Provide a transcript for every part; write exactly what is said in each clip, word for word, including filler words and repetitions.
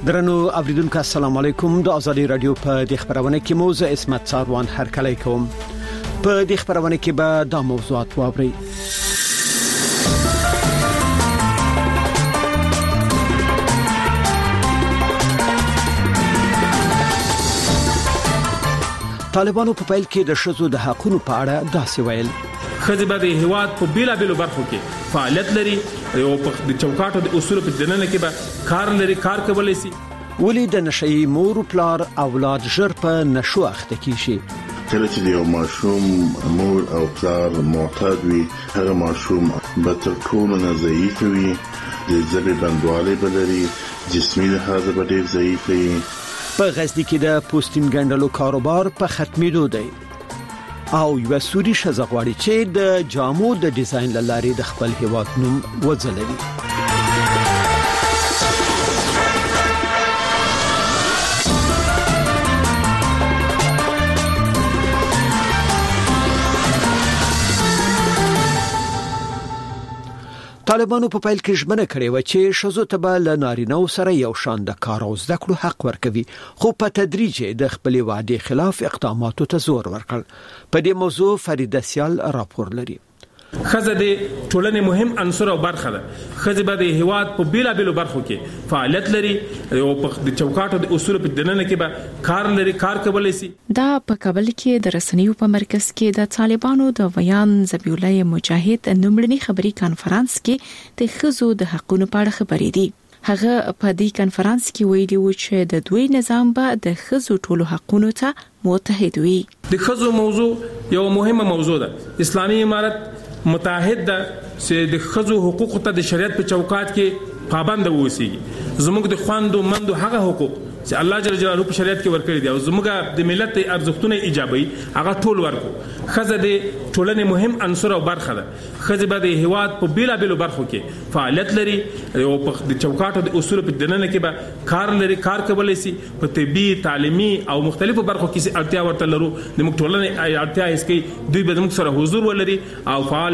درنو اوریدونکو السلام علیکم. د ازادي رادیو په د خبرونه کې موضوع اسمت څاروان هرکلی کوم. په د خبرونه کې به د موضوعات واوري. طالبانو په پیل کې د شذو د حقوقو په اړه داسې ویل: خځې به د هیواد په بیلا بیلو برخو کې فعالیت لري او په د چوکاټو د اصول په دننه کې به کار لري کار کولای شي. ولې د نشئی مور پلار اولاد ژر په نشو اخته کیږي؟ کله چې یو ماشوم مور او پلار معتاد وي، هغه ماشوم به تر ټولو نه ضعیف وي، د ژبې بندواله بلري، جسمي لحاظ به ډېر ضعیف وي. په غزنی کې د پوستین ګندلو کاروبار په ختمېدو دی او یو سوري ښځه غواړي چې د جامو د ډیزاین لارې د خپل هیواد نوم وځلوي. طالبانو په پیل کې ژمنه کړې و چې ښځو ته به له نارینه‌و سره یو شان د کار او زده کړو حق ورکوي، خو په تدریج د خپلې وعدې خلاف اقداماتو ته زور ورکړ. په دې موضوع فریده سیال راپور لري. خزه د ټولنې مهم عنصر او برخه ده. خزه به د هیواد په بیلا بیلو برخو کې فعالیت لري او په د چوکاټو د اصول په دننه کې به کار لري کار کولای شي. دا په کابل کې د رسنیو په مرکز کې د طالبانو د ویان ذبیح الله مجاهد نومړني خبري کانفرنس کې د خزو د حقوقو په اړه خبرې دي. هغه په دې کانفرنس کې ویلي و چې د دوی نظام به د خزو ټولو حقوقو ته متحد وي. د خزو موضوع یو مهمه موضوع ده. اسلامي امارت متحد ده چې د خزو حقوق ته د شریعت په چوکاټ کې پابند اوسېږي. زموږ د خواندو مندو هغه حقوق چې الله جل جلاله په شریعت کې ورکړي دي او زموږ د ملت ارزښتونه ایجابي هغه ټول ورکو. خزه د ټولنې مهم عنصر او برخه ده. خزه به د هیواد په بیلا بیلو برخو کې فعالیت لري او په د چوکاټو د اصول په دننه کې به کار لري کار کولای شي. په طبي تعلیمي او مختلفو برخو کې اړتیا ورته لرو. د موږ ټولنې اړتیا هیڅ کوي دوی به موږ سره حضور ولري او فعال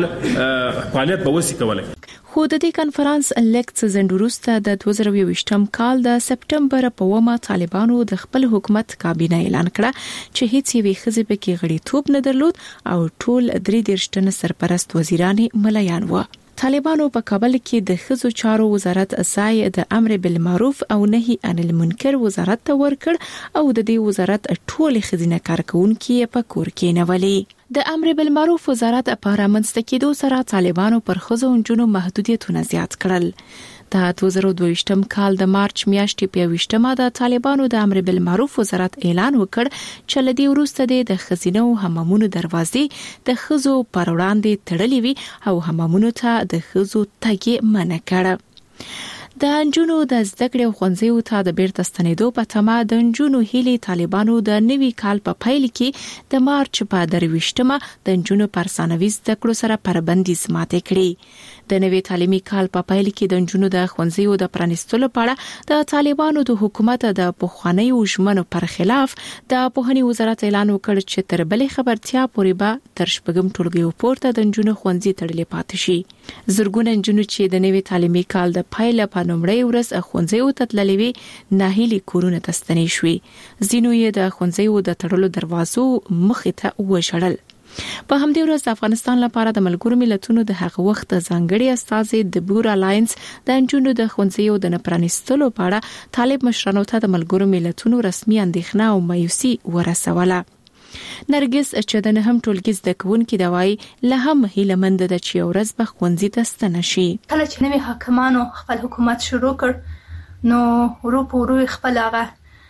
فعالیت به وسی کولای. خو د دې کانفرنس لیکت زندروسته د دوه زره یوویشتم کال د سپټمبر په ومه طالبانو د خپل حکومت کابینه اعلان کړه چې هیڅ یوې خزې په کې غړیتوب نه درلود او ټول درې دیرش تنه سرپرست وزیران ملایان و. طالبانو په کابل کې د خزو چارو وزارت اسای د امر بالمعروف او نهي عن المنکر وزارت ته ورکړ او د دې وزارت ټول خزینه کارکونکو په کور کې نولې. د امر بالمعروف وزارت په رامنځته کېدو سره طالبانو پر خزو انجونو محدودیتونه زیات کړل. د دوه زره دوهشتم کال د مارچ میاشتې په یوویشتمه د طالبانو د امر بالمعروف وزارت اعلان وکړ چې لدی وروسته د خزینو حمامونو دروازې د خزو پر وړاندې تړلې وي او حمامونو ته د خزو تګ منع کړ. د انجونو د زده کړې خوندزیو ته د بیرته ستنېدو په تمه د انجونو هیلې طالبانو د نوي کال په پیل کې د مارچ په درویشتمه د انجونو پر ثانوي زده کړو سره پربندیز ماته کړې. د نوي تعلیمي کال په پیل کې د انجونو د خوندزیو د پرانستلو په اړه د طالبانو د حکومت د پخوانیو ژمنو پر خلاف د پوهنې وزارت اعلان وکړ چې تر بلې خبرتیا پورې به تر شپږم ټولګیو پورته د انجونو خوندزي تړلې پاتې شي. زرګونه انجونو چې د نوي تعلیمي کال د پیل په لومړۍ ورځ خوندزیو ته تللې وي ناهیلي کورونه ته ستنې شوې. ځینو یې د خوندزیو د تړلو دروازو مخې ته وشړل. په همدې ورځ د افغانستان لپاره د ملګرو ملتونو د هغه وخت ځانګړي استازي د بور الاینس د انجونو د خوندزیو د نپرانستلو په اړه طالب مشرانو ته د ملګرو ملتونو رسمي اندېښنه او مایوسي ورسوله. نرګس چې د نهم ټولګي زده کوونکې د وای له هم هیله مند ده چې ورځ به خوندزي ته ستنه شي. کله چې نوي حاکمانو خپل حکومت شروع کړ نو ورو په ورو خپل هغه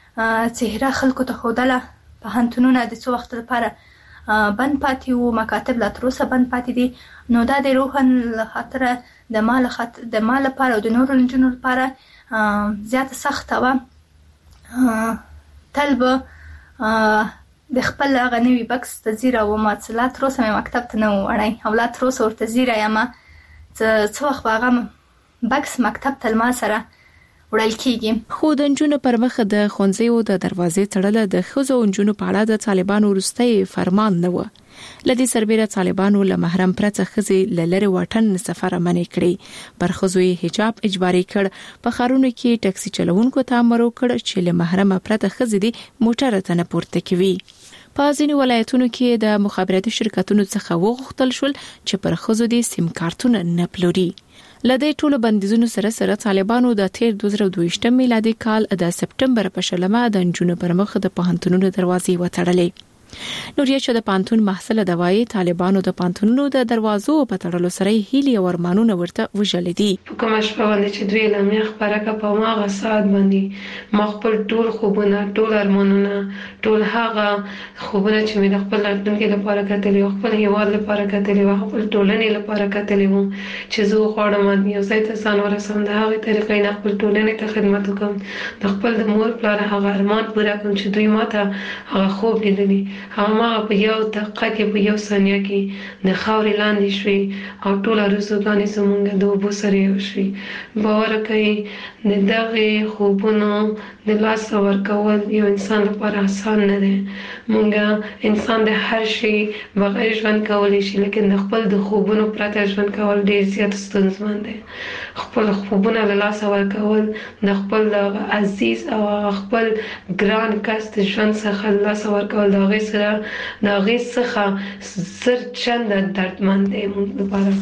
چهره خلکو ته خودله. په هنتونونه د څو وخت لپاره بند پاتې وو، مکاتب لا تر اوسه بند پاتې دي. نو دا د روحن خاطر د مال خط د مال لپاره او د نورو انجونو لپاره زیات سخت و. طلب د خپل غنوي بکس تزیره و ما لا تر اوسه مکتب ته نه وړای او لا تر اوسه ورته زیره یم څه وخت هغه بکس مکتب ته ما سره وړل کیږي. خو د جنونو پر مخ د خونځیو د دروازې تړل د خزو جنونو په اړه د طالبانو وروستي فرمان نه و. لدی سربېره طالبانو له محرم پرته خزي لری وطن سفر منې کړی. پر خزوی حجاب اجباري کړ. په خارونو کې ټاکسي چلوونکو ته امر وکړ چې له محرم پرته خزي دي موټر ته نه پورته کوي. په ځینو ولایتونو کې د مخابراتي شرکتونو څخه وغوښتل شول چې پر خزو دي سیم کارتونه نه پلوري. لدې ټولو بندیزونو سره سره طالبانو د تیر دوه زره دوه ویشت میلادي کال د سپټمبر په شلمه د جنونو پر مخ د پوهنتونونو دروازې وتړلې. نوریا چې د پانتون محصل دوای طالبانو د پانتونونو د دروازو په تړلو سره هیلي او ارمانونه ورته وژل دي. کوم شپه باندې چې دوی لمه خبره کا په ماغه سات باندې ما خپل ټول خوبونه ټول ارمانونه ټول هغه خوبونه چې مې خپل راتلونکي لپاره کتلې خپل هیواد لپاره کتلې خپل ټولنې لپاره کتلې وو چې زه غواړم یو ځای ته ځان ورسوم د هغه طریقې نه خپل ټولنې ته خدمت وکم د خپل د مور پلار هغه ارمان پوره کوم چې دوی ماته هغه خوب لیدلی هغه په یو دقیقه کې په یو ثانیه کې د خاورې لاندې شوي او ټول ارزوګانې زمونږ د اوبو سره یو شوي. باور کوي د دغه خوبونو د لاس ورکول یو انسان لپاره آسان نه دی. مونږ انسان د هر شي بغیر ژوند کولی شي لیکن د خپل د خوبونو پرته ژوند کول ډیر زیات ستونزمن دی. خپل خوبونه له لاس ورکول د خپل عزیز او خپل ګران کس د ژوند څخه له لاس ورکول د هغې سره د هغې څخه زر چنده دردمند دی مونږ لپاره.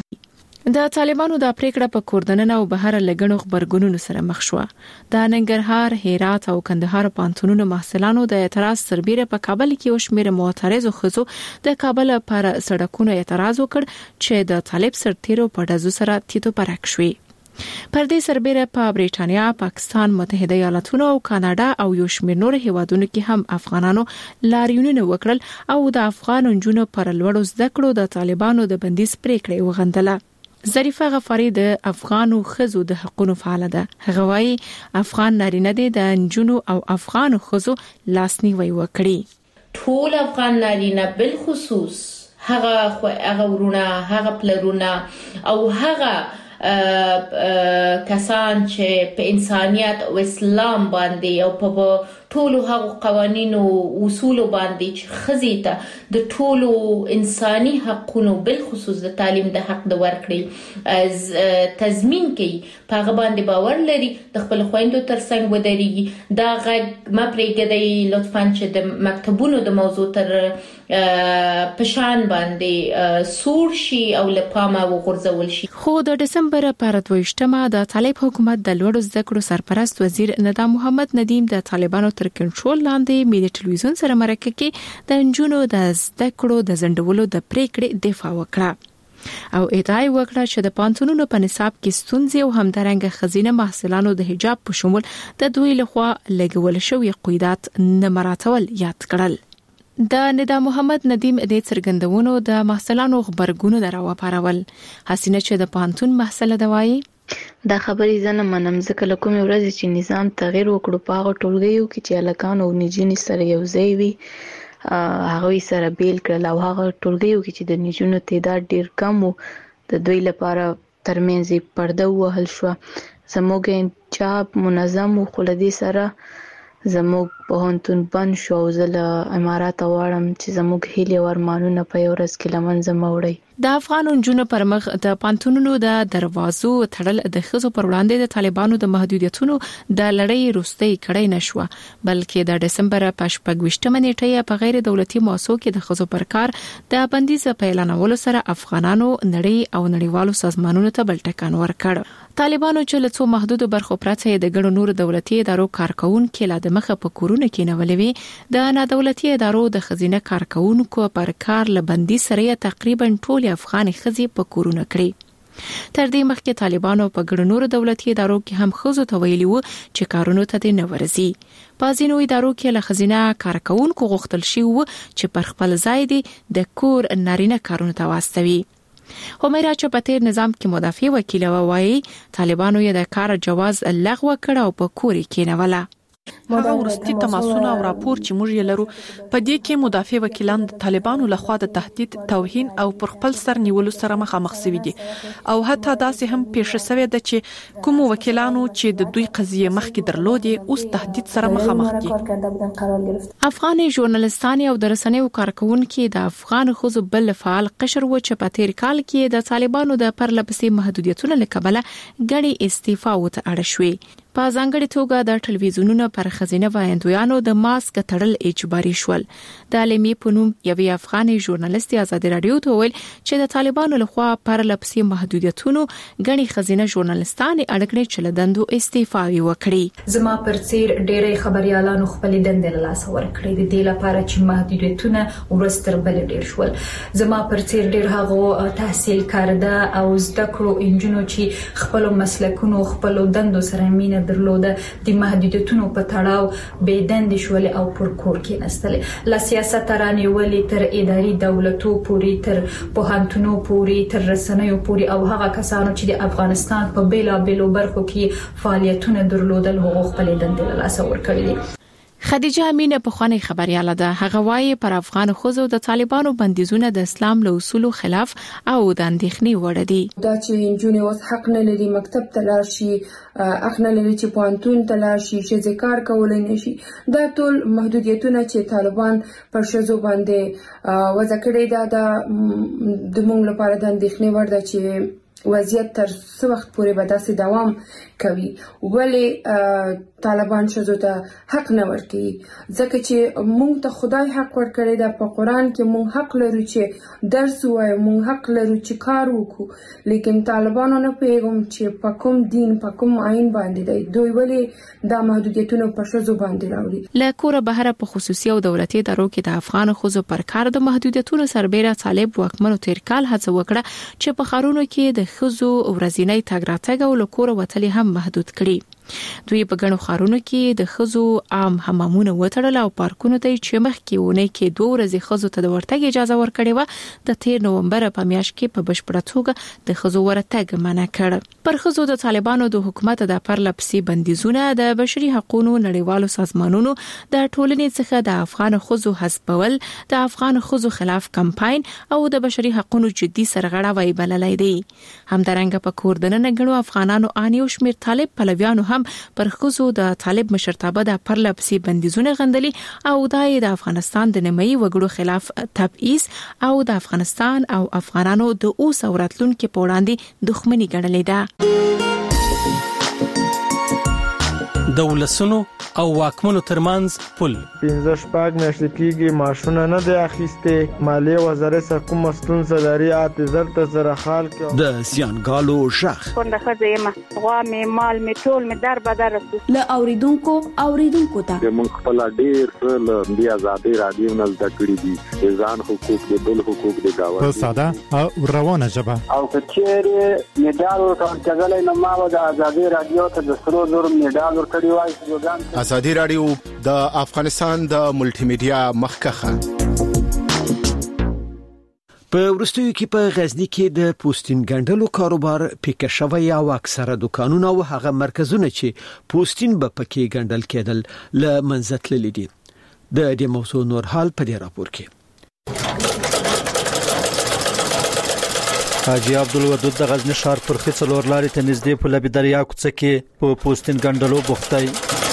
د طالبانو د پریکړه په کوردننه او بهر لګنو خبرګونونو سره مخ شو. د ننګرهار، هرات او کندهار پانتونونو محصلانو د اعتراض سربېره په کابل کې وشمیر معترضو خزو د کابل پر سړکونو اعتراض وکړ چې د طالب سرتیرو په دزو سره تیتو پرک شوي. پر دې سربېره په بریټانیا، پاکستان، متحده ایالاتونو او کاناډا او یو شمېر نور هیوادونو کې هم افغانانو لاریونونه وکړل او د افغان نجونو پر لوړو زده کړو د طالبانو د بندیز پریکړه وغندله. ظریفه غفاری د افغانو خزو د حقوقو فعال ده. هغه وايي افغان نارینه دي د نجونو او افغانو خزو لاسنیوي وکړي. ټول افغان نارینه بل خصوص هغه خو هغه ورونه هغه پلرونه او هغه کسان چې په انسانيت او اسلام باندې او په ټولو هغو قوانینو او اصول باندې چې خزي ته د ټولو انساني حقوقو بل خصوص د تعلیم د حق د ورکړي تضمین کوي په هغه باندې باور لري د خپل خويندو ترڅنګ ودرېږي. دا غږ ما پرېږدي لطفاً چې د مکتبونو د موضوع تر پشان باندې سور شي او لپامه وغورځول شي. خو د ډسمبر پر دویشتمه د طالب حکومت د لوړو زده کړو سرپرست وزیر ندام محمد ندیم د طالبانو تر کنټرول لاندې ملي ټلویزیون سره مرکه کې د انجونو د زده کړو د زندولو د پریکړې دفاع وکړه او ادعا وکړه چې د پانتونونو په نصاب کې ستونزې او همدارنګه خزینه محصلانو د حجاب په شمول د دوی لخوا لګول شوی قیودات نه مراتول یاد کړل. د ندام محمد ندیم د څرګندونو د محصلانو خبرګونو دراو پارول. حسینه چې د پانتون محصله دوای دا خبرې زنه منم ځکه لکه کومې ورځې چې نظام تغیر وکړو په هغه ټولګیو کې چې الکان او نجونې سره یو ځای وي هغه سره بیل کړل او هغه ټولګیو کې چې د نجونو تعداد ډیر کم وو د دوی لپاره ترمنځ پرده وهل شو. زموږ انتخاب منظم خو لدی سره زموږ پوهنتون بند شو او زه له امارات واړم چې زموږ هیلې او ارمانونه په یو ورځ کې لمنځه موړي. د افغان نجونو پر مخ د پانتونونو د دروازو تړل د خزو پر وړاندې د طالبانو د محدودیتونو د لړۍ روستي کړی نشو بلکې د دسمبر په شپږ نیټه په غیر دولتي مؤسسو کې د خزو پر کار د بندیز په اعلانولو سره افغانانو نړۍ او نړیوالو سازمانونو ته بل ټکان ورکړ. طالبانو چې له څو محدود برخو پرته د ګڼو نور دولتي ادارو کارکونکو له مخه په کورونه کې نولوي د نادولتي ادارو د خزینه کارکونکو پر کار لبندي سره تقریبا ټول افغان خزي په کورونه کړی. تر دې مخکې طالبانو په ګڼو نور دولتي ادارو کې هم خزو ته ویلي وو چې کارونو ته نه ورزي. په ځینو ادارو کې له خزینه کارکونکو غوښتل شي وو چې پر خپل ځای دي د کور نارینه کارونه ته واستوي. همیرا چې په تیر نظام کې مدافع وکیل وایي طالبانو یې د کار جواز لغوه کړ او په کور کې نه ولا. هغه وروستي تماسونه او راپور چې موږ یې لرو په دې کې مدافع وکیلان د طالبانو لخوا د تهدید، توهین او پر خپل سر نیولو سره مخامخ شوي دي او حتی داسې هم پیښه شوې ده چې کوم وکیلانو چې د دوی قضیه مخکې درلودې اوس تهدید سره مخامخ دي. افغان ژورنالستان او د رسنیو کارکونکو د افغان خزو بل فعال قشر و چې په تیر کال کې د طالبانو د پرلپسې محدودیتونو لکبله غړي استعفا وته اړه شوې. په ځانګړي توګه د ټلویزیونونو پر خزینه وایندویانو د ماسک تړل اجباري شول. د عالمي پونوم یوې افغاني ژورنالیستي ازادي رادیو ته ویل چې د طالبانو لخوا پر لپسې محدودیتونو غني خزینه ژورنالیستان اړګړي چلدندو استعفا وکړي. زما پر چیر ډېرې خبريالانو خپل دندې له لاس ورکړي د دې لپاره چې محدودیتونه ورستر بل ډېر شول. زما پر چیر ډېر هغه تحصیل کارده او زده کړو انجنونو چې خپل مسلکونو خپل دندو سره مینه درلوده د محدودیتونو په تړاو بې دندې شول او پر کور کې نستل لا سیاست راني ولي تر اداري دولتو پوری تر پوهنتونو پوری تر رسنیو پوری او هغه کسانو چې د افغانستان په بیلا بیلو برخو کې فعالیتونه درلودل حقوق په دندې له لاس ورکړي دي. خدیجه امینه په خواني خبرياله ده. هغه وايي پر افغان خوځو د طالبانو بندیزونه د اسلام له اصولو خلاف او د اندېښنې وړ دي. دا چې انجونې اوس حق نه لري مکتب ته لاړ شي، حق نه لري چې پوهنتون ته لاړ شي، چې کار کولای نشي، دا ټول محدودیتونه چې طالبان پر شذو باندې وضع کړي دا د موږ لپاره د اندېښنې وړ ده چې وضعیت تر څو وخت پورې به داسې دوام کوي. ولی طالبان شذو ته حق نه ورکوي ځکه چې موږ ته خدای حق ورکړی دا په قرآن کې موږ حق لرو چې درس ووایو، موږ حق لرو چې کار وکړو، لیکن طالبانو نه پوهیږم چې په کوم دین په کوم آیین باندې دی دوی ولی دا محدودیتونه په شذو باندې راوړي. له کوره بهر په خصوصي او دولتي ادارو کې د افغان خزو پر کار د محدودیتونو سربېره طالب واکمنو تیر کال هڅه وکړه چې په خارونو کې د خزو ورځنی تګ راتګ او لکور وتلې هم محدود کړي. دوی په ګڼو خارونو کې د خزو عام حمامونه وتړل او پارکونو ته چې مخکې ونه کې دوه ورځې خزو ته د ورتګ اجازه ورکړې و د تیر نومبر په میاشت کې په بشپړه توګه د خزو ورتګ منع کړ. پر خزو د طالبانو د حکومت د پرلپسې بندیزونه د بشري حقوقو نړیوالو سازمانونو د ټولنې څخه د افغان خزو حسابول د افغان خزو خلاف کمپاین او د بشري حقوقو جدي سرغړاوی بللای دی. همدارنګه په کوردننه غنو افغانانو انیو شمیر طالب پلویانو هم پر خزو د طالب مشرتابه د پرلپسې بندیزونه غندلي او د افغانستان د نیمایي وګړو خلاف تبعیض او د افغانستان او افغانانو د اوس اوراتلونکو په وړاندې دښمنی ګڼلې ده. د ولسونو او واکمنو ترمنځ پل پنځه شپږ میاشتې کېږي ماشونه نه دی اخیستې، مالیې وزارت کوم ستونزه لري اعتذار ته سره حال کې د سیانګالو ژغ څنګه خزیمه غوا می مال می ټول می در بدر له اوریدونکو اوریدونکو ته موږ خپل ډیر له بیا آزادي رادیو نه زده کړی دي ځان حقوق د بل حقوق د گاوه په ساده او روانه ژبه او کچېره میډال ورکړل نو ما د آزادي رادیو ته د سرو نور میډال ورکړی وای. آزادي رادیو د افغانستان د ملټي میډیا مخکخه. په ورستیو کې په غزنی کې د پوستین ګندلو کاروبار پیکه شوی او اکثره دکانونه او هغه مرکزونه چې پوستین به پکې ګندل کېدل ل منځت لیدي. د دې موضوع نور حال په دې راپور کې. حاجی عبدالودود د غزنی ښار پر خڅلور لارې ته نږدې په لبی دریا کوڅه کې په پوستین ګندلو بوختای.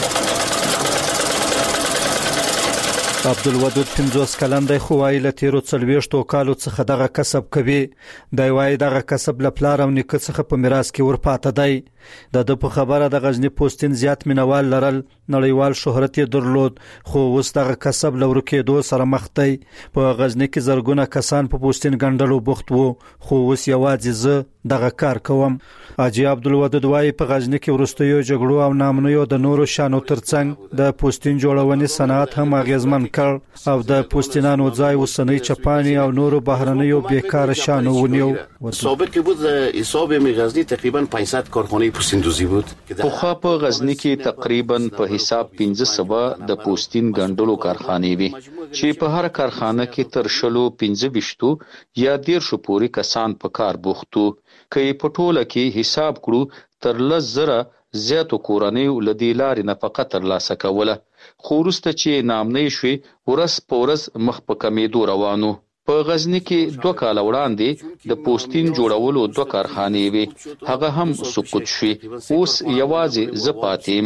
عبدالودود پنځوس کلن دی خو وايي له تیرو څلوېښتو کالو څخه دغه کسب کوي. دی وايي دغه کسب له پلار او نیکه څخه په میراث کې ورپاته دی. د په خبره د غزنی پوستین زیات مینوال لرل، نړیوال شهرت یې درلود، خو اوس دغه کسب لور کېدو سره مخ دی. په غزنی کې زرګونه کسان په پوستین ګندلو بوخت وو، خو اوس یوازې زه دغه کار کوم. حاجی عبدالودود وايي په غزنی کې ورستیو جګړو او نامنیو د نورو شانو ترڅنګ د پوستین جوړونې صنعت هم اغیزمن کړ او د پوستینانو ځای وسنۍ چپانی او نورو بهرنیو بیکاره شانو ونیو. سابق کې بود حساب می غزنی تقریبا پانصد کارخانه پوستیندوزی بود. په خو په غزنی کې تقریبا په حساب پنځه سوه د پوستین ګندلو کارخانې وي چې په هر کارخانه کې تر شلو پنځه وشتو یا دیرشو پورې کسان په کار بوختو. کې په ټوله کې حساب کړو تر لس زره زیاتو کورنیو له دې لارې نفقه ترلاسه کوله، خو وروسته چې نامنۍ شوې ورځ په ورځ مخ په کمېدو روانو. په غزني کې دوه کاله وړاندې د پوستین جوړولو دوه کارخانې وې، هغه هم سقوط شوې. اوس یوازې زه پاتې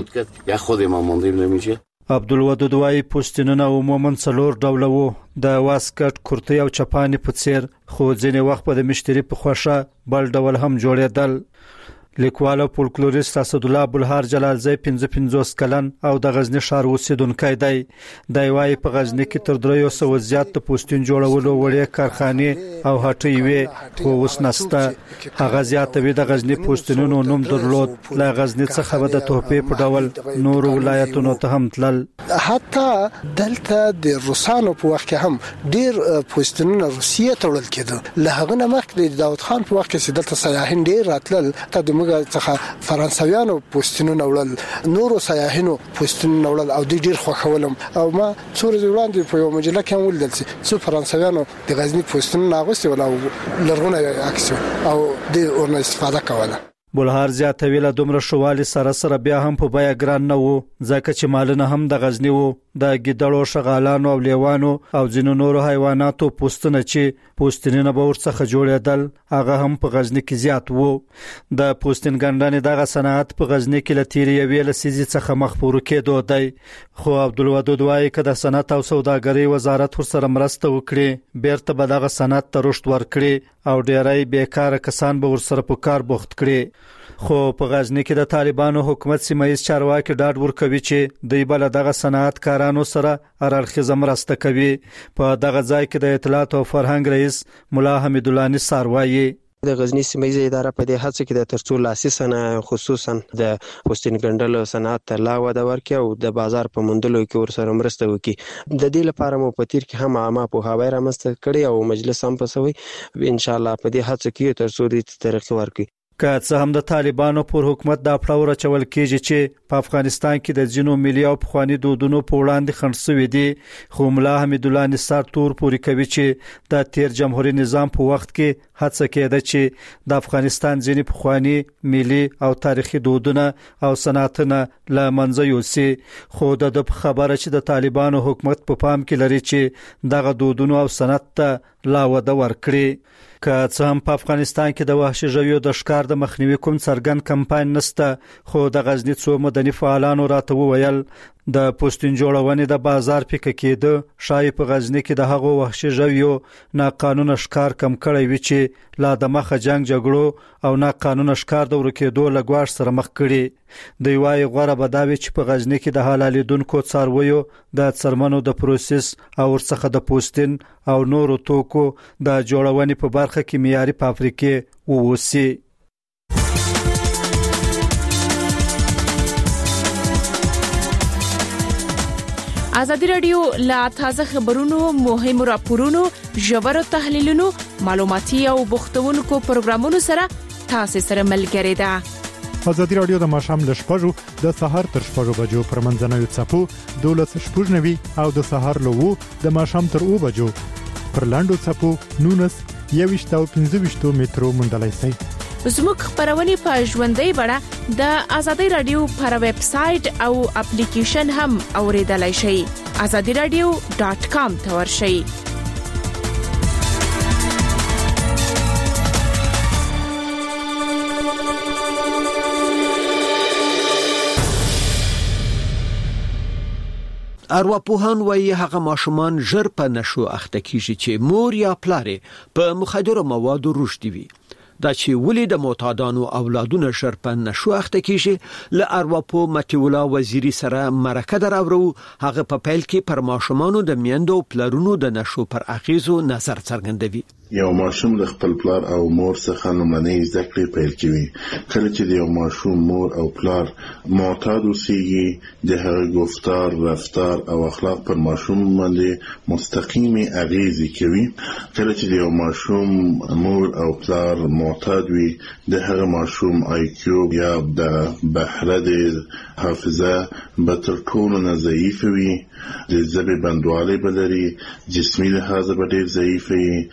یم. عبدالودود وايي پوستینونه عموما څلور ډوله وو، د واسکټ، کرتۍ او چپانې په څیر، خو ځینې وخت په د مشتری په خوښه بل ډول هم جوړېدل. لیکوال او فولکلوریست اسدالله ابوالهار جلالزی پنځه پنځوس کلن او د غزنی ښار اوسیدونکی دی. دی وايي په غزنی کې تر دریو سوو زیات د پوستین جوړولو وړې کارخانې او هټۍ وې، خو اوس نشته. هغه زیاتوي د غزنی پوستینونو نوم درلود. له غزنی څخه به د تحفې په ډول نورو ولایتونو ته هم تلل. حتی دلته د روسانو په وخت کې هم ډیر پوستینونه روسیې ته وړل کېدل. له هغه نه مخکې د داود خان په وخت کې دلته سیاحین ډیر راتلل، ته د موږ څخه فرانسویانو پوستینونه وړل، نورو سیاحینو پوستینونه وړل او د ډیر خوښولم. او ما څو ورځې وړاندې په یو مجله کې هم ولیدل چې څو فرانسویانو د غزنی پوستینونه اغوستي ول او لرغونی عکس او د اورنه استفاده کوله. بلهار زیاتوي له دومره شوالي سره سره بیا هم په بیه ګران نه وو، ځکه چې مالونه هم د غزنی وو. د ګیدړو، شغالانو او لیوانو او ځینو نورو حیواناتو پوستونه چې پوستینونه به ورڅخه جوړېدل، هغه هم په غزنی کې زیات وو. د پوستین ګنډنې دغه صنعت په غزنی کې له تیرې یوې لسیزې څخه مخ په ورکېدو دی. خو عبدالودود وايي که د صنعت او سوداګرۍ وزارت ورسره مرسته وکړي، بیرته به دغه صنعت ته رشد ورکړي او ډېری بیکاره کسان به ورسره په کار بوخت کړي. خو په غزنی کې د طالبانو حکومت سیمایي چارواکي ډاډ ورکوي چې دوی بل دغه صنعتکارانو سره هررخیزه مرسته کوي. په دغه ځای کې د اطلاعات او فرهنګ رئیس مولا حمید الله نثار وايي د غزنی سیمه اداره په دې هڅه کې د ترڅو لاسي صنایع خصوصا د پوستین ګنډلو صنعت ته لا وده ورکړي او د بازار په موندلو کې ورسره مرسته وکړي. د دې لپاره مو په تیر کې هم عامه پوهاوی رامنځته کړي او مجلس هم پسوي. ان شاء الله په دې هڅه کې ترڅو دې ترقی ورکړي. که څه هم د طالبانو پر حکومت دا پړاو راچول کېږي چې په افغانستان کې د ځینو ملي او پخواني دودونو په وړاندې خنډ شوي دي، خو مولا حمید الله نثار تور پورې کوي چې د تیر جمهوریت نظام په وخت کې هڅه کېده چې د افغانستان ځینې پخواني ملي او تاریخي دودونه او صنعتونه له منځه یوسي. خو د ده خبره چې د طالبانو حکومت په پام کې لري چې دغه دودونو او صنعت ته لا وده ورکړي. که څه هم په افغانستان کې د وحشي ژویو د ښکار د مخنیوي کوم څرګند کمپاین نشته، خو د غزنی څو مدني فعالانو راته وویل د پوستین جوړونې د بازار پیکه کېده شاید په غزنی کې د هغو وحشي ژویو ناقانونه ښکار کم کړی وي چې لا د مخه جنگ جګړو او ناقانونه ښکار د ورکېدو له ګواښ سره مخ کړي. دوی وايي غوره به دا وي چې په غزنی کې د حلالېدونکو څارویو د څرمنو د پروسس او ورڅخه د پوستین او نورو توکو د جوړونې په برخه کې معیاري فابریکې ووسي. ازادي رادیو لا تازه خبرونو، مهمو راپورونو، ژورو تحلیلونو، معلوماتي او بوختونکو پروګرامونو سره تاسو سره ملګری ده. ازادي رادیو د ماښام له شپږو د سهار تر شپږو بجو پر منځنوي څپو دولس شپږ نوي او د سهار له وو د ماښام تر اوو بجو پر لاندو څپو نونس یويشت او پنځه ویشت مترو موندلای شئ. زموږ خبرونه په ژوندۍ بڼه د ازادي رادیو پر ویب سټ او اپلیکیشن هم اوریدلای شئ. azadi radio dot com ته ورشئ. ارواپوهان وايي هغه ماشومان ژر په نشو اخته کیږي چې مور یا پلار په مخدرو موادو رشد وي. دا چې ولې د معتادانو اولادونه ژر په نشو اخته کیږي، له ارواپو متیولا وزیری سره مرکه دراورو. هغه په پیل کې پر ماشومانو د میندو پلارونو د نشو پر اغیزو نظر څرګندوي. یو ماشوم د خپل پلار او مور څخه لومړنۍ زده کړې پیل کوي. کله چې د یو ماشوم مور او پلار معتاد اوسېږي، د هغه گفتار، رفتار او اخلاق پر ماشوم باندې مستقیمي اغیزې کوي. کله چې د یو ماشوم مور او پلار معتاد وي، د هغه ماشوم آی کیو یا د بهره د حافظه به تر ټولو نه ضعیف وي، د ژبې بندوالی به لري، جسمي لحاظ به ډېر ضعیف وي. دا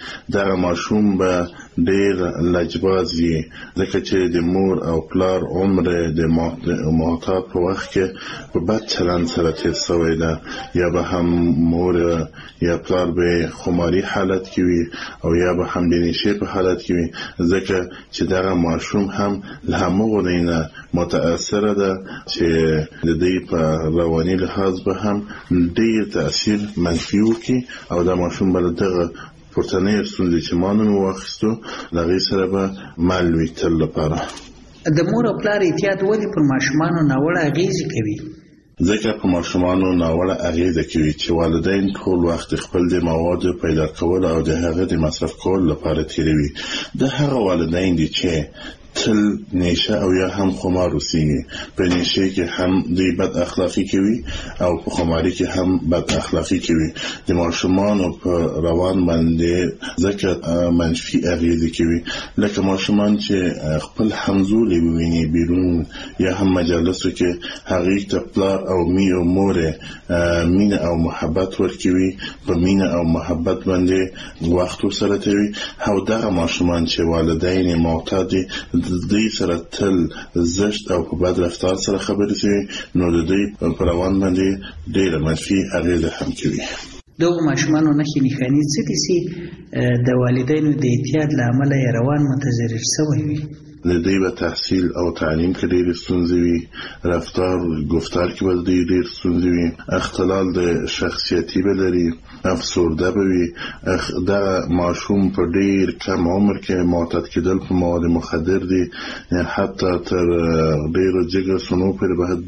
دغه ماشوم به ډیر لجباز وي ځکه چې د مور او پلار عمر د معتاد په وخت کې په بد چلند سره تیر شوی ده یا به هم مور یا پلار به خماري حالت کې وي او یا به هم د نشې په حالت کې وي ځکه چې دغه ماشوم هم له همغو نه متاثره ده چې د دې په رواني لحاظ به هم ډیر تاثیر منفي وکړي او د ماشوم بل دغه پورتنۍ ستونزې چې ما نن واخیستو د هغې سره به مل وي تل لپاره. د مور او پلار احتیاط ولې پر ماشومانو ناوړه اغېزې کوي؟ ځکه په ماشومانو ناوړه اغېزه کوي چې والدین ټول وخت خپل د موادو پیدا کول او د هغه د مصرف کول لپاره تیروي. د هغه والدین دي چې تل نشه او یا هم خمار وسینی په نشه کې هم دی بد اخلاقی کوي او په خماري کې هم بد اخلاقی کوي. د ماشومان په روان باندې ځکه منفي اغېزې کوي لکه ماشومان چې خپل همزولي ویني بیرون یا هم مجالسو کې هغه ته پلار او می او مور مینه او محبت ورکوي په مینه او محبت باندې وخت سره کوي او دغه ماشومان چې والدین معتاد دي د دې سره تل زشت او په بد رفتار سره خبرې کوي نو د دې په روان باندې ډېر منفي اغېزه هم کوي. دغه ماشومانو نښې نښانې څه دي چې د والدینو د احتیاط له امله یې روان متضرر شوی وي؟ د دوی به تحصیل او تعلیم کې ډېرې ستونزې وي، رفتار ګفتار کې به د دوی ډېر ستونزې وي، اختلال د شخصیتي به لري، افسرده به وي. دغه ماشوم په ډېر کم عمر کې معتاد کېدل په مواد مخدر دي، حتی تر ډېرو جګر سنو پورې به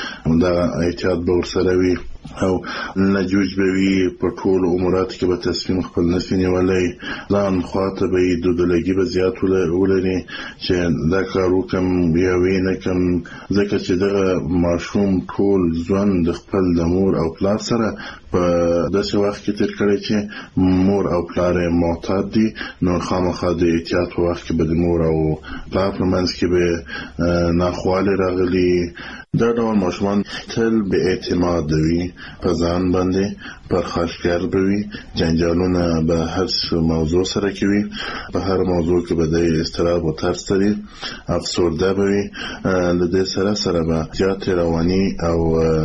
دغه احتیاط به ورسره وي او لجوج به وي. په ټول اموراتو کې به تصمیم خپل نشي نیولی، ځان خواته به یې دودلګي به زیات ولري چې دا کار وکم یا وی نه کم، ځکه چې دغه ماشوم ټول ژوند د خپل د مور او پلار سره په داسې وخت کې تیر کړی چې مور او پلار معتاد دي، نو خامخا د احتیاط په وخت کې به د مور او پلار په منځ کې به ناخوالې راغلي. دا ډول ماشومان تل به اعتماد وي په ځان باندې، پرخاشګر به وي، جنجالونه به هر موضوع سره کوي، په هر موضوع کې به د اضطراب او ترس لري، افسرده به وي. له دې سره سره به زیاتې رواني او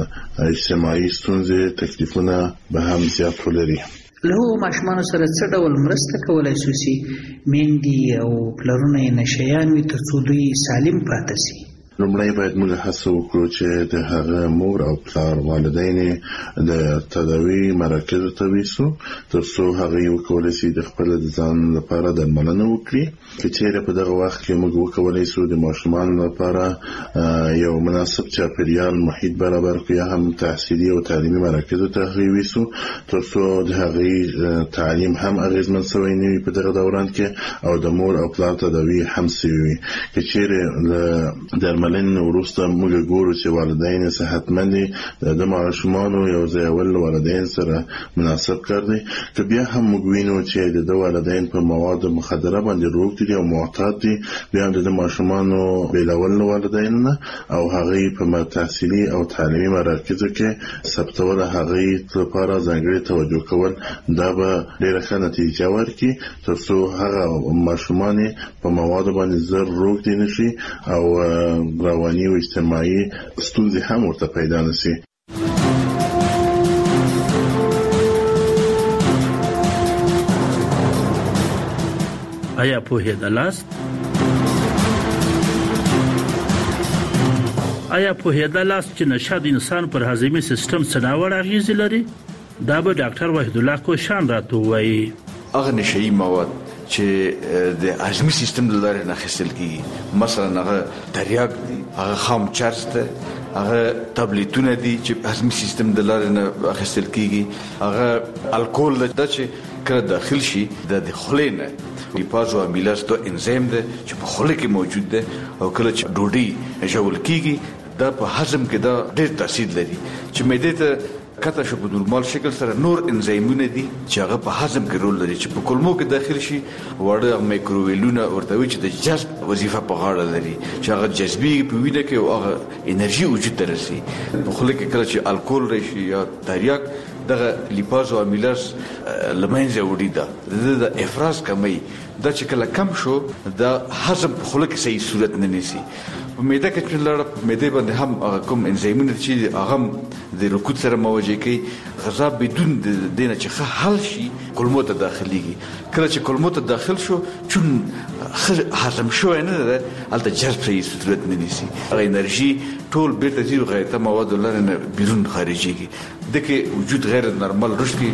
اجتماعي ستونزې تکلیفونه به هم زیات ولري. له هغو ماشومانو سره څه ډول مرسته کولی شو چې میندې او پلرونه یې نشهیان وي تر څو دوی سالم پاتې شي؟ لومړی باید موږ هڅه وکړو چې د هغه مور او پلار والدین د تداوی مراکزو ته ویسو تر څو هغه وکولی شي د خپل د ځان لپاره درملنه وکړي. که چیرې په دغه وخت کې موږ وکولی شو د ماشومانو لپاره یو مناسب چاپیریال محیط برابر کړو یا هم تحصیلي او تعلیمي مراکزو ته هغوی ویسو تر څو د هغوی تعلیم هم اغېزمن شوی نه وي په دغه دوران کې او د مور او پلار تداوی هم شوی وي. که چیرې له درملنې وروسته موږ ګورو چې والدین صحتمند دي، د ماشومانو یو ځای اول والدین سره مناسب کار دی. که بیا هم موږ وینو چې د والدین په مواد مخدره باندې روږدي دي او معتاد دي، بیا هم د ماشومانو بیلول والدین نه او هغوی په تحصیلي او تعلیمي مراکزو کې ثبتول هغوی لپاره ځانګړې توجه کول، دا به ډېره ښه نتیجه ورکړي تر څو هغه ماشومان په موادو باندې زر روږدي نه شي او رواني او اجتماعي ستونزې هم ورته پیدا نشي. آیا پوهېدلاست؟ آیا پوهېدلاست چې نشه د انسان پر هضمي سیستم څه ډول اغېزې لري؟ دا به ډاکټر وحید الله کوشان راته ووایي. هغه نشهیي مواد چې د هضمي سیستم د لارې نه اخیستل کېږي، مثلا هغه تریاک دي، هغه خام چرس ده، هغه تابلیتونه دي چې هضمي سیستم د لارې نه اخیستل کېږي، هغه الکول ده چې کله داخل شي د خولې نه لیپاز او امیلاز دو انزیم ده چې په خوله کې موجود ده او کله چې ډوډۍ ژوول کېږي دا په هضم کې دا ډېر تاثیر لري چې معدې ته کته شو په نورمال شکل سره نور انزیمونه دي چې هغه په هضم کې رول لري چې په کولمو کې داخل شي، وړه مایکروویلونه ورته وي چې د جذب وظیفه په غاړه لري چې هغه جذبي په وینه کې او هغه انرژي وجود ته رسي. په خوله کې کله چې الکول راشي یا تریاک دغه لیپاز او امیلاز لمنځه وړي دا د افراز کمی دا چې کله کم شو دا هضم په خوله کې صحیح صورت نه نیسي. په معده کې چې لړ په معده باندې هم کوم انزایمونه چې هغه د رکود سره مواجه کوي غذا بدون د دینه چې حل شي کولمو ته داخليږي. کله چې کولمو ته داخل شو چون هضم شو نه ده البته جذب صحیح صورت نه نیسي. هغه انرژي ټول بیرته زیرو غیرته مواد لرنه بیرون خارجيږي دغه وجود غیر نورمال رشدي.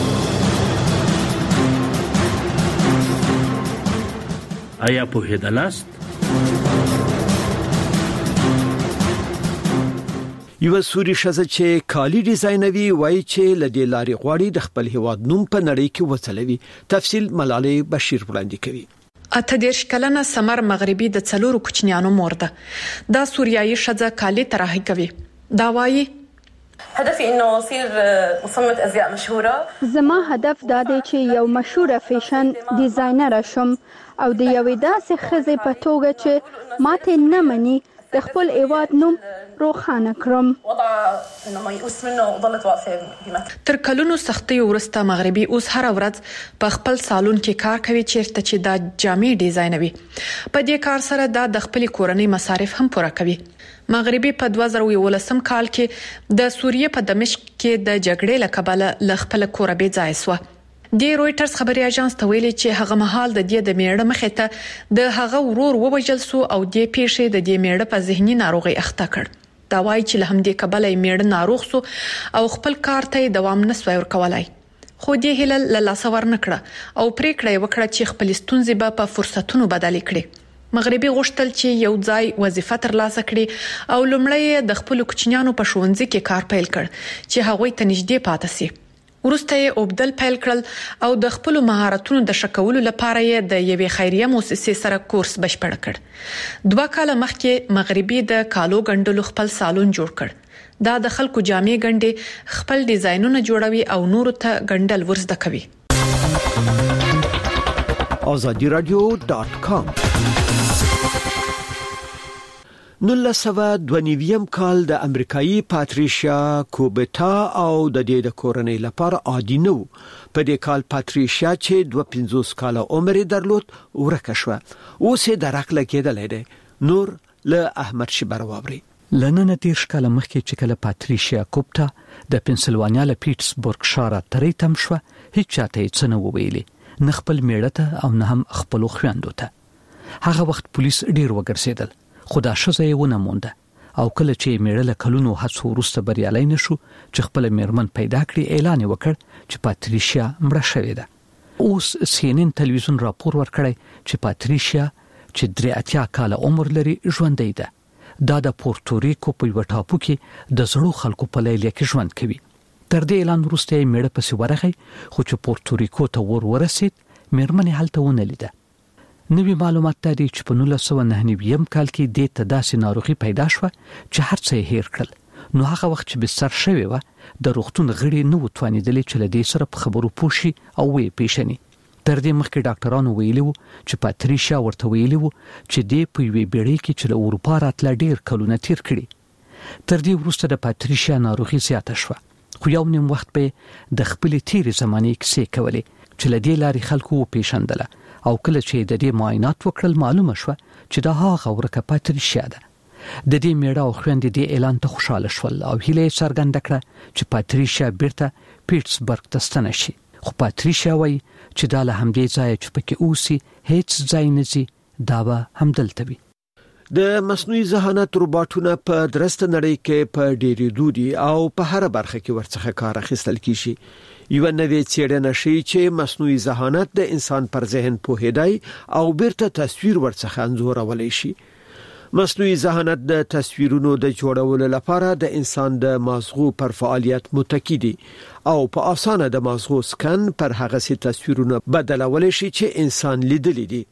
آیا په هدلاست یو سوري شزه چې کالی ډیزاینوي وایي چې لدې لاري غواړي د خپل هیواد نوم په نړۍ کې وڅلوي. تفصیل ملالۍ بشیر وړاندې کوي. اته دیرش کلنه سمر مغربي د څلورو کوچنیانو مور ده. دا سوریایي شزه کالی طراحي کوي. دا وایي هدفي انه اصير مصممه ازياء مشهوره. زما هدف دا دی چې یو مشهوره فیشن ډیزاینر شم او د یوې داسې ښځې په توګه چې ماته نه مني د خپل هیواد نوم روښانه کړم. تر کلونو سختي ورسته مغربي اوس هر ورځ په خپل سالون کې کار کوي چیرته چې دا جامې ډیزاینوي. په دې کار سره دا د خپل کورنۍ مصارف هم پوره کوي. مغربي په دوه زره یولسم کال کې د سوریه په دمشق کې د جګړې له کبله ل خپل کور به ځای سو. د رويټرز خبري اژانس ته ویلي چې هغه مهال د دې د میړه مخې ته د هغه ورور ووجل سو او د پیښې د دې میړه په ذهني ناروغي اخته کړ. دا وایي چې له همدې کبله میړه ناروغ سو او خپل کار ته دوام نسوي ورکولای. خو دې هلل له لاسه ورنکړه او پریکړه وکړه چې خپل ستونزې به په فرصتونو بدل کړي. مغربي غوښتل چې یو ځای وظیفه ترلاسه کړي او لومړی د خپل کوچنیانو په ښوونځي کې کار پیل کړ چې هغوی ته نږدې پاتې شي. ورسته یې اوبدل پیل کړل او د خپل مهارتونو د شکولو لپاره یې د یوې خیریه مؤسسې سره کورس بشپړ کړ. دوه کاله مخکې مغربي د کالو ګندلو خپل سالون جوړ کړ. دا د خلکو جامې ګندې خپل ډیزاینونه جوړوي او نور ته ګندل ورزده کوي. آزادی رادیو ډاټ کام نولس سوه دوه نویم کال د امریکایي پاتریشیا کوبتا او د دې د کورنۍ لپاره عادي نه و. په دې کال پاتریشیا چې دوه پنځوس کال عمر درلود ورکه شو. اوس یې درک لګیدل دی. نور له احمد شبرواوري. لنن تیر کال مخکې چې کله پاتریشیا کوبتا د پنسلوانیا له پیټسبورګ ښار ته تم شو هیڅ چاته یې څه نه ویلي نه خپل میړه ته او نه هم خپل خويندو ته. هغه وخت پولیس ډیر وګرځیدل خو دا شزه یې ونه مونده او کله چې میړه له کلونو هڅو وروسته بریالي نشو چې خپل میرمن پیدا کړي اعلان وکړ چې پاتریشیا مړه شوې ده. اوس سی ان ان تلویزیون راپور ورکړی چې پاتریشیا چې درې اتیا کال عمر لري ژوندۍ ده. دا د پورتوریکو په یو ټاپو کې د زړو خلکو په لیل کې ژوند کوي. تر دې اعلان وروسته یې میړه پسې ورغی خو چې پورتوریکو ته ور ورسید میرمن هلته ونه لیده. نوی معلومات دادي چې په نولس سوه نهه نویم کال کې د تداسې ناروغي پیدا شو چې هر څه هیر کړل. نو هغه وخت چې بستر شوی و د روغتون غړي نو توانیدل چې لدې سره په خبرو پوښي او وې پیښني. تر دې مخکې ډاکټرانو ویلي وو چې پاتریشیا ورته ویلي وو چې د په وی بیړۍ کې چې له اروپا راتله ډیر کلونه تیر کړي. تر دې وروسته د پاتریشیا ناروغي زیاته شو. خو یو نیم وخت به د خپل تیر زمانه کې کولې چې لدې لاري خلکو پیښندله او کله چې د دې معاینات وکړل معلومه شو چې دا هغه ورکه پاتریشیا ده. د دې میړه او خويندې د اعلان ته خوشاله شول او هیله څرګنده کړه چې پاتریشیا بیرته پیټسبرګ ته ستنه شي. خو پاتریشیا وایي چې دا له همدې ځای چې پکې اوسي هیڅ ځای نه زی دا به همدلته وي. د مصنوعي ذهانت روباټونه په درسته نړۍ کې په ډېری دودي او په هر برخه کې ورڅخه کار اخیستل کیږي. یو نوې څېړنه شي چې مصنوعي ذهانت د انسان پر ذهن پوهیدای او بیرته تصویر ورڅخه انځورولای شي. مصنوعي ذهانت د تصویرونو د جوړولو لپاره د انسان د مازغو پر فعالیت متکی دي او په اسانه د مازغو سکن پر هغه سي تصویرونه بدلولای شي چې انسان لیدلی دي.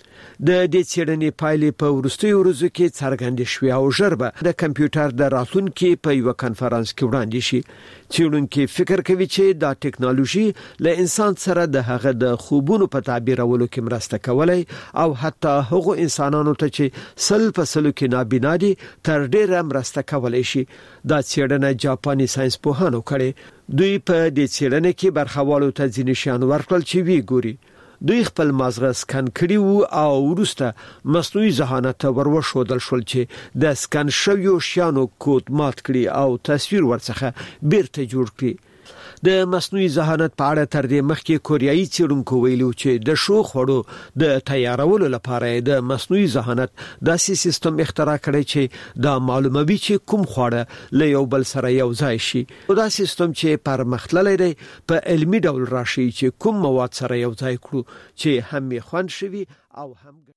د دې څېړنې پایلې په وروستیو ورځو کې څرګندې شوې او ژر به د کمپیوټر د راتلونکي په یو کنفرانس کې وړاندې شي. څېړونکي فکر کوي چې دا ټکنالوژي له انسان سره د هغه د خوبونو په تعبیرولو کې مرسته کولای او حتی هغه انسانانو ته چې سل په سلو کې نابینا دي تر ډیره مرسته کولای شي. دا څېړنه جاپاني ساينس پوهانو کړې. دوی په دې څېړنه کې برخوالو ته ځینې شیان ورکړل چې وی ګوري. دوی خپل مازغه سکن کړي وو او ورسته مصنوعي ذهانت وروښودل شول چې د سکن شویو شیانو کود مات کړي او تصویر ورڅخه بیرته جوړ کړي. د مصنوعي ذهانت په اړه تر دې مخکې کوریایي څېړونکو ویلو چې د شو خوړو د تیارولو لپاره د مصنوعي ذهانت داسې سیستم اختراع کړی چې دا معلوموي چې کوم خواړه له یو بل سره یو ځای شي. دا سیستم چې پرمختللی دی په علمي ډول راشي چې کوم مواد سره یو ځای کړو چې هم یې خوند شوي او هم